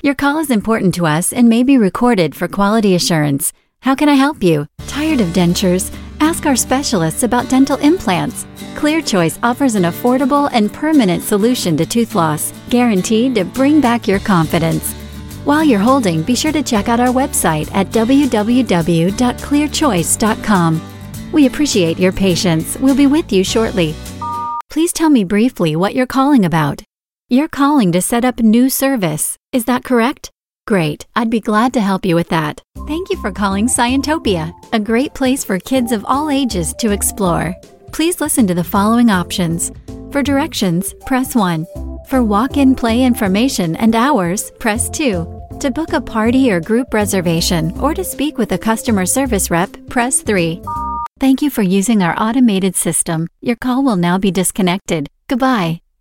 Your call is important to us and may be recorded for quality assurance. How can I help you? Tired of dentures? Ask our specialists about dental implants. ClearChoice offers an affordable and permanent solution to tooth loss, guaranteed to bring back your confidence. While you're holding, be sure to check out our website at www.clearchoice.com. We appreciate your patience. We'll be with you shortly. Please tell me briefly what you're calling about. You're calling to set up new service. Is that correct? Great. I'd be glad to help you with that. Thank you for calling Scientopia, a great place for kids of all ages to explore. Please listen to the following options. For directions, press 1. For walk-in play information and hours, press 2. To book a party or group reservation or to speak with a customer service rep, press 3. Thank you for using our automated system. Your call will now be disconnected. Goodbye.